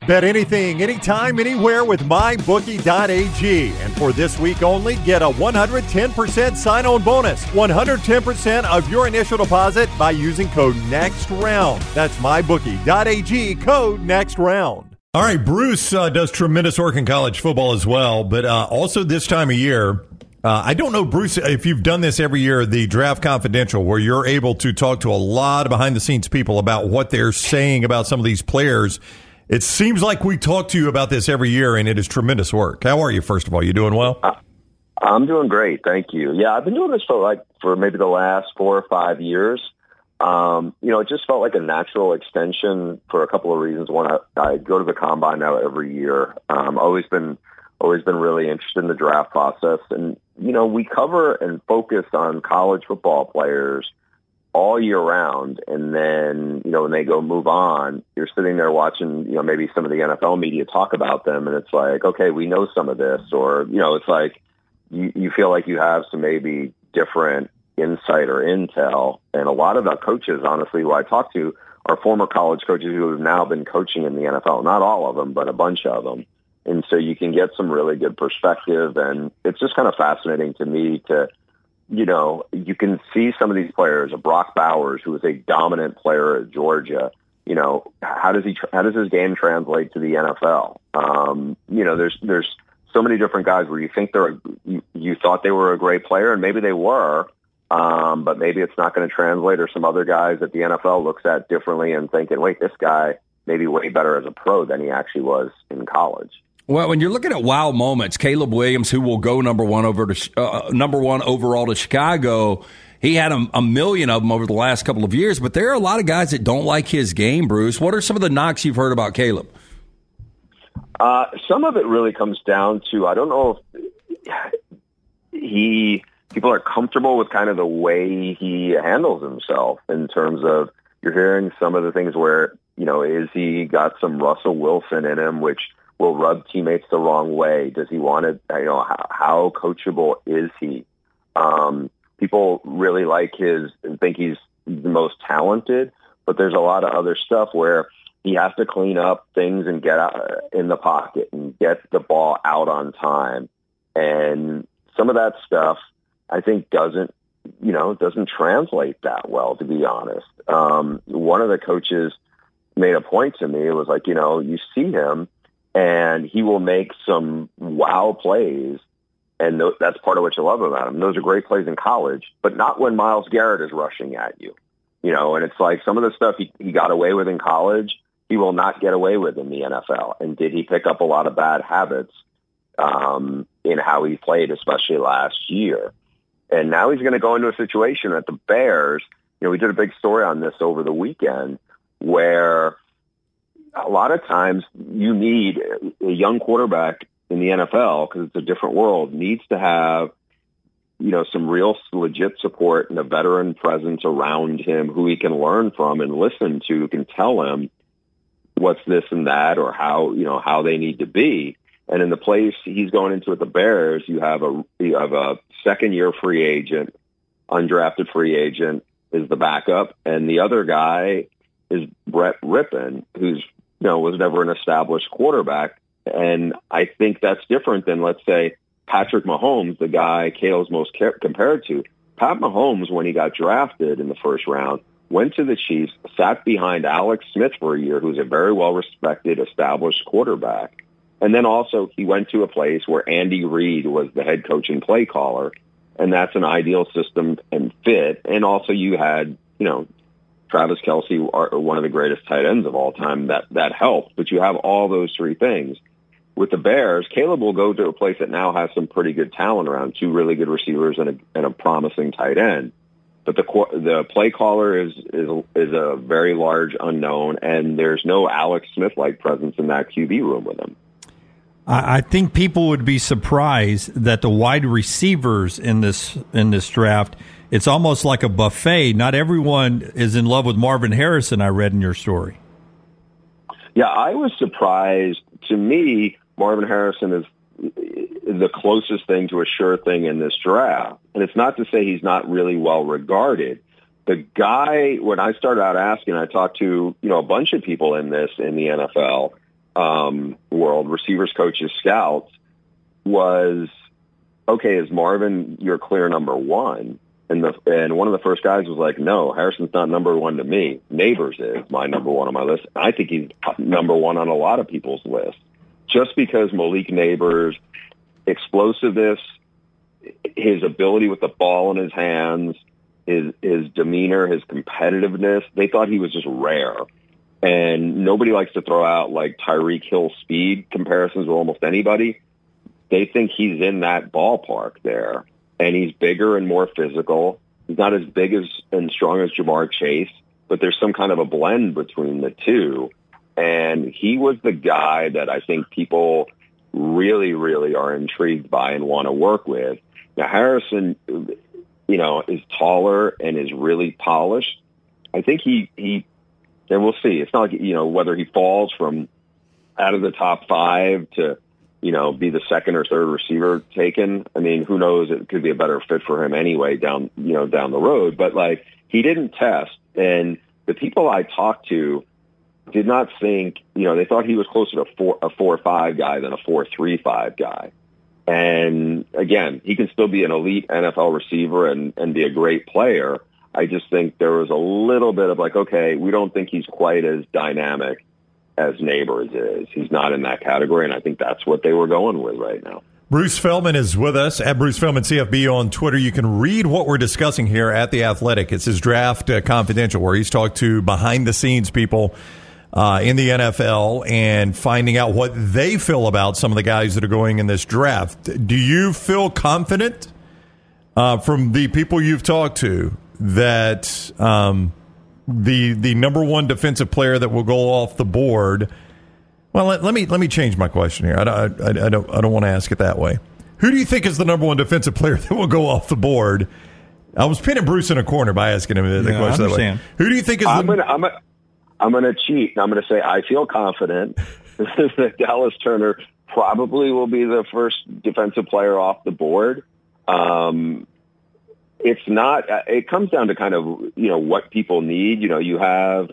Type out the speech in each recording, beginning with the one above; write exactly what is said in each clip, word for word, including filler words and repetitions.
Bet anything, anytime, anywhere with my bookie dot a g. And for this week only, get a one hundred ten percent sign-on bonus. one hundred ten percent of your initial deposit by using code NEXTROUND. That's my bookie dot a g, code NEXTROUND. All right, Bruce uh, does tremendous work in college football as well, but uh, also this time of year, uh, I don't know, Bruce, if you've done this every year, the Draft Confidential, where you're able to talk to a lot of behind-the-scenes people about what they're saying about some of these players. It seems like we talk to you about this every year, and it is tremendous work. How are you, first of all? You doing well? I'm doing great. Thank you. Yeah, I've been doing this for like for maybe the last four or five years. Um, you know, it just felt like a natural extension for a couple of reasons. One, I, I go to the combine now every year. Um, always been always been really interested in the draft process. And, you know, we cover and focus on college football players all year round, and then, you know, when they go move on, you're sitting there watching, you know, maybe some of the N F L media talk about them, and it's like, okay, we know some of this, or, you know, it's like you, you feel like you have some maybe different insight or intel, and a lot of the coaches, honestly, who I talk to are former college coaches who have now been coaching in the N F L. Not all of them, but a bunch of them. And so you can get some really good perspective, and it's just kind of fascinating to me to, you know, you can see some of these players, Brock Bowers, who is a dominant player at Georgia. You know, how does he, how does his game translate to the N F L? Um, you know, there's, there's so many different guys where you think they're, you, you thought they were a great player, and maybe they were, um, but maybe it's not going to translate, or some other guys that the N F L looks at differently and thinking, wait, this guy may be way better as a pro than he actually was in college. Well, when you're looking at wow moments, Caleb Williams, who will go number one over to uh, number one overall to Chicago, he had a, a million of them over the last couple of years. But there are a lot of guys that don't like his game. Bruce, what are some of the knocks you've heard about Caleb? Uh, some of it really comes down to, I don't know if he people are comfortable with kind of the way he handles himself, in terms of, you're hearing some of the things where, you know, is he got some Russell Wilson in him, which will rub teammates the wrong way? Does he want to, you know, how, how coachable is he? Um, people really like his and think he's the most talented, but there's a lot of other stuff where he has to clean up things and get out in the pocket and get the ball out on time. And some of that stuff, I think, doesn't, you know, doesn't translate that well, to be honest. Um, one of the coaches made a point to me. It was like, you know, you see him, and he will make some wow plays, and th- that's part of what you love about him. Those are great plays in college, but not when Myles Garrett is rushing at you. You know, and it's like some of the stuff he, he got away with in college, he will not get away with in the N F L. And did he pick up a lot of bad habits um, in how he played, especially last year? And now he's going to go into a situation at the Bears. You know, we did a big story on this over the weekend, where a lot of times you need a young quarterback in the N F L, because it's a different world, needs to have, you know, some real legit support and a veteran presence around him who he can learn from and listen to, who can tell him what's this and that, or how, you know, how they need to be. And in the place he's going into at the Bears, you have a, you have a second year free agent, undrafted free agent is the backup. And the other guy is Brett Rippon, who's, you know, was never an established quarterback. And I think that's different than, let's say, Patrick Mahomes, the guy Kale's most ca- compared to. Pat Mahomes, when he got drafted in the first round, went to the Chiefs, sat behind Alex Smith for a year, who's a very well-respected, established quarterback. And then also he went to a place where Andy Reid was the head coach and play caller, and that's an ideal system and fit. And also you had, you know, Travis Kelce, are one of the greatest tight ends of all time. That that helped. But you have all those three things. With the Bears, Caleb will go to a place that now has some pretty good talent around, two really good receivers and a, and a promising tight end. But the the play caller is is is a very large unknown, and there's no Alex Smith-like presence in that Q B room with him. I think people would be surprised that the wide receivers in this in this draft, it's almost like a buffet. Not everyone is in love with Marvin Harrison, I read in your story. Yeah, I was surprised. To me, Marvin Harrison is the closest thing to a sure thing in this draft. And it's not to say he's not really well regarded. The guy, when I started out asking, I talked to, you know, a bunch of people in this, in the N F L, um, called Receivers Coaches Scouts was, okay, is Marvin your clear number one? And the and one of the first guys was like, no, Harrison's not number one to me. Neighbors is my number one on my list. I think he's number one on a lot of people's lists. Just because Malik Neighbors' explosiveness, his ability with the ball in his hands, his his demeanor, his competitiveness, they thought he was just rare. And nobody likes to throw out like Tyreek Hill speed comparisons with almost anybody. They think he's in that ballpark there. And he's bigger and more physical. He's not as big as and strong as Jamar Chase, but there's some kind of a blend between the two. And he was the guy that I think people really, really are intrigued by and want to work with. Now, Harrison, you know, is taller and is really polished. I think he, he, and we'll see. It's not like, you know, whether he falls from out of the top five to, you know, be the second or third receiver taken. I mean, who knows? It could be a better fit for him anyway down, you know, down the road. But like, he didn't test. And the people I talked to did not think, you know, they thought he was closer to four, a four or five guy than a four, three, five guy. And again, he can still be an elite N F L receiver and, and be a great player. I just think there was a little bit of like, okay, we don't think he's quite as dynamic as Neighbors is. He's not in that category, and I think that's what they were going with right now. Bruce Feldman is with us at Bruce Feldman C F B on Twitter. You can read what we're discussing here at The Athletic. It's his Draft uh, Confidential, where he's talked to behind-the-scenes people uh, in the N F L and finding out what they feel about some of the guys that are going in this draft. Do you feel confident uh, from the people you've talked to that um, – the the number one defensive player that will go off the board? Well, let, let me let me change my question here. I, I, I don't I don't want to ask it that way. Who do you think is the number one defensive player that will go off the board? I was pinning Bruce in a corner by asking him the yeah, question that way. Who do you think is I'm the? Gonna, I'm gonna, I'm going to cheat. I'm going to say I feel confident that Dallas Turner probably will be the first defensive player off the board. Um, It's not, it comes down to kind of, you know, what people need. You know, you have,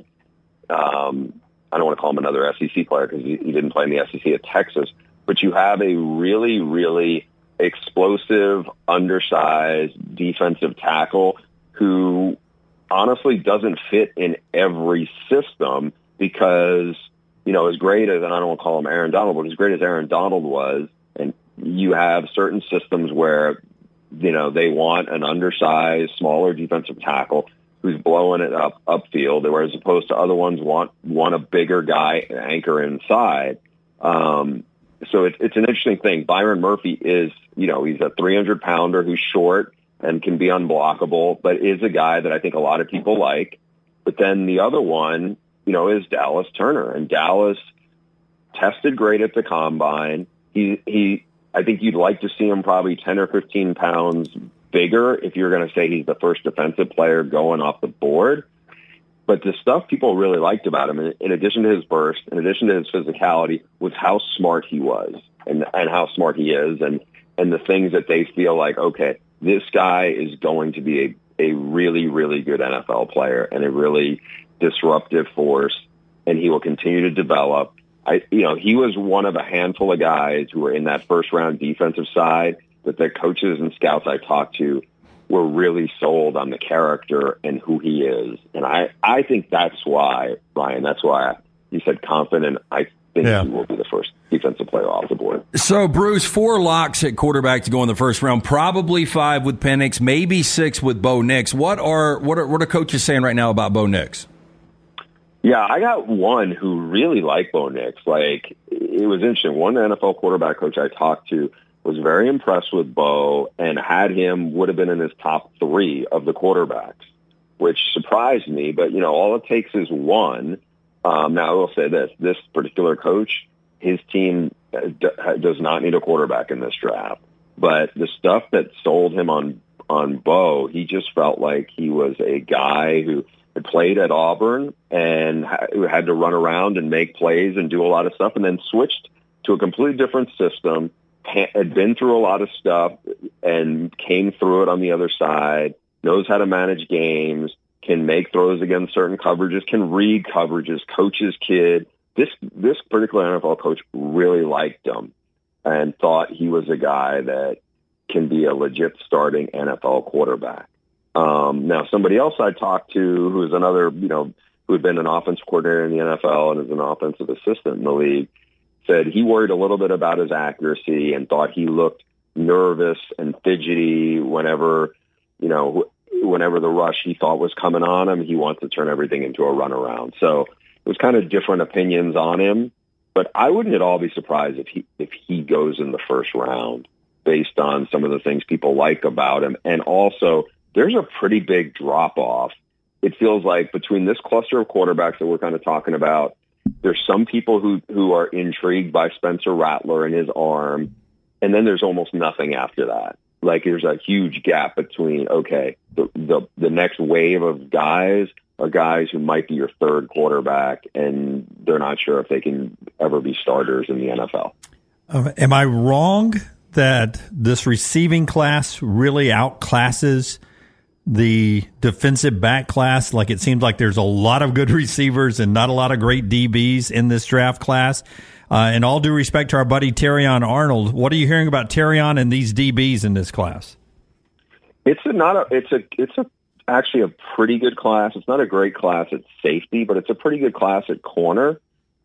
um, I don't want to call him another S E C player because he, he didn't play in the S E C at Texas, but you have a really, really explosive, undersized defensive tackle who honestly doesn't fit in every system because, you know, as great as, and I don't want to call him Aaron Donald, but as great as Aaron Donald was, and you have certain systems where, you know, they want an undersized, smaller defensive tackle who's blowing it up upfield, whereas opposed to other ones want want a bigger guy anchor inside. Um, so it, it's an interesting thing. Byron Murphy is, you know, he's a three hundred pounder who's short and can be unblockable, but is a guy that I think a lot of people like. But then the other one, you know, is Dallas Turner, and Dallas tested great at the combine. He he. I think you'd like to see him probably ten or fifteen pounds bigger if you're going to say he's the first defensive player going off the board. But the stuff people really liked about him, in addition to his burst, in addition to his physicality, was how smart he was and, and how smart he is and, and the things that they feel like, okay, this guy is going to be a, a really, really good N F L player and a really disruptive force, and he will continue to develop. I, you know, he was one of a handful of guys who were in that first round defensive side that the coaches and scouts I talked to were really sold on the character and who he is. And I, I think that's why, Ryan, that's why you said confident. I think yeah. he will be the first defensive player off the board. So, Bruce, four locks at quarterback to go in the first round, probably five with Penix, maybe six with Bo Nix. What are, what are, what are coaches saying right now about Bo Nix? Yeah, I got one who really liked Bo Nix. Like, it was interesting. One N F L quarterback coach I talked to was very impressed with Bo and had him, would have been in his top three of the quarterbacks, which surprised me. But, you know, all it takes is one. Um, now, I will say this. This particular coach, his team d- does not need a quarterback in this draft. But the stuff that sold him on, on Bo, he just felt like he was a guy who – played at Auburn and had to run around and make plays and do a lot of stuff, and then switched to a completely different system, had been through a lot of stuff and came through it on the other side, knows how to manage games, can make throws against certain coverages, can read coverages, coach's kid, this this particular N F L coach really liked him and thought he was a guy that can be a legit starting N F L quarterback. Um, now, somebody else I talked to, who's another, you know, who had been an offensive coordinator in the N F L and is an offensive assistant in the league, said he worried a little bit about his accuracy and thought he looked nervous and fidgety whenever, you know, whenever the rush he thought was coming on him. He wants to turn everything into a runaround. So it was kind of different opinions on him, but I wouldn't at all be surprised if he if he goes in the first round based on some of the things people like about him. And also, there's a pretty big drop-off. It feels like between this cluster of quarterbacks that we're kind of talking about, there's some people who, who are intrigued by Spencer Rattler and his arm, and then there's almost nothing after that. Like, there's a huge gap between, okay, the, the, the next wave of guys are guys who might be your third quarterback, and they're not sure if they can ever be starters in the N F L. Uh, am I wrong that this receiving class really outclasses the defensive back class? Like, it seems like there's a lot of good receivers and not a lot of great D Bs in this draft class. Uh, and all due respect to our buddy Terrion Arnold, what are you hearing about Terrion and these D Bs in this class? It's a not a it's a it's a actually a pretty good class. It's not a great class at safety, but it's a pretty good class at corner.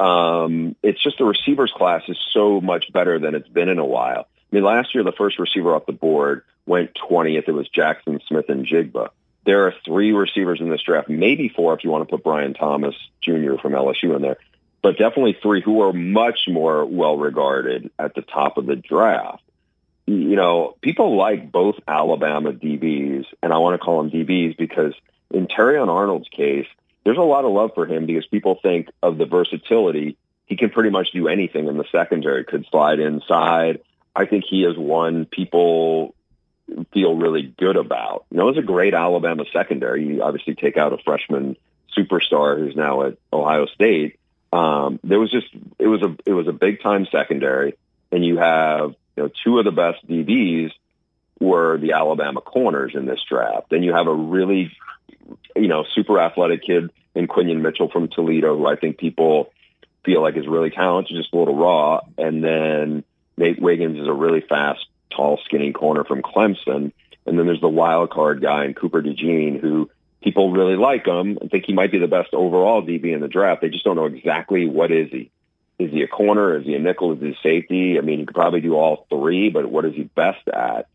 Um, it's just the receivers class is so much better than it's been in a while. I mean, last year the first receiver off the board went twentieth. It was Jackson Smith and Jigba. There are three receivers in this draft, maybe four if you want to put Brian Thomas Junior from L S U in there, but definitely three who are much more well-regarded at the top of the draft. You know, people like both Alabama D Bs, and I want to call them D Bs because in Terrion Arnold's case, there's a lot of love for him because people think of the versatility. He can pretty much do anything in the secondary, could slide inside. I think he is one people feel really good about. You know, it's a great Alabama secondary. You obviously take out a freshman superstar who's now at Ohio State. Um, there was just it was a it was a big time secondary, and you have you know two of the best D Bs were the Alabama corners in this draft. Then you have a really you know super athletic kid in Quinion Mitchell from Toledo, who I think people feel like is really talented, just a little raw, and then Nate Wiggins is a really fast, tall, skinny corner from Clemson. And then there's the wild card guy in Cooper DeJean, who people really like him and think he might be the best overall D B in the draft. They just don't know exactly what is he. Is he a corner? Is he a nickel? Is he a safety? I mean, he could probably do all three, but what is he best at?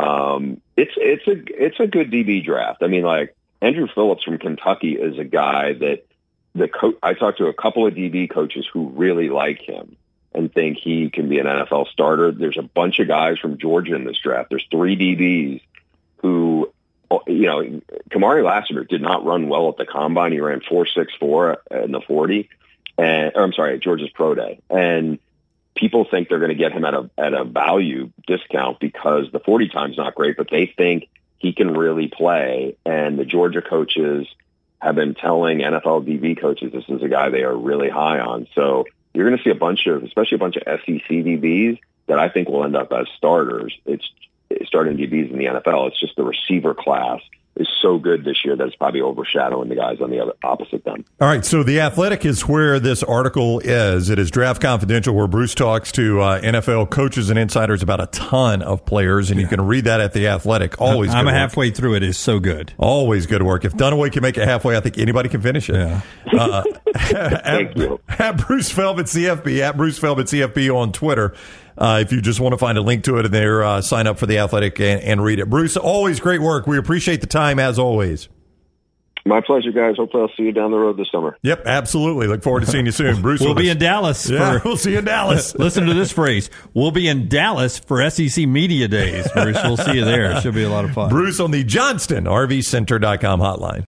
Um, it's it's a it's a good D B draft. I mean, like Andrew Phillips from Kentucky is a guy that the coach. I talked to a couple of D B coaches who really like him and think he can be an N F L starter. There's a bunch of guys from Georgia in this draft. There's three D Bs who, you know, Kamari Lassiter did not run well at the combine. He ran four six four in the forty, and or I'm sorry, at Georgia's Pro Day. And people think they're going to get him at a at a value discount because the forty time's not great, but they think he can really play. And the Georgia coaches have been telling N F L D B coaches this is a guy they are really high on. So you're going to see a bunch of, especially a bunch of S E C D Bs that I think will end up as starters. It's starting D Bs in the N F L. It's just the receiver class is so good this year that it's probably overshadowing the guys on the other opposite them. All right, so The Athletic is where this article is. It is Draft Confidential, where Bruce talks to uh, N F L coaches and insiders about a ton of players, and yeah. you can read that at The Athletic. Always I'm good halfway work. through it. It's so good. Always good work. If Dunaway can make it halfway, I think anybody can finish it. Yeah. Uh, at, Thank you. At Bruce Feldman C F B, at Bruce Feldman C F B on Twitter. Uh, if you just want to find a link to it in there, uh, sign up for The Athletic and, and read it. Bruce, always great work. We appreciate the time, as always. My pleasure, guys. Hopefully I'll see you down the road this summer. Yep, absolutely. Look forward to seeing you soon. Bruce, we'll be in Dallas. Yeah, for, we'll see you in Dallas. Listen to this phrase. We'll be in Dallas for S E C Media Days, Bruce. We'll see you there. It should be a lot of fun. Bruce on the Johnston R V Center dot com hotline.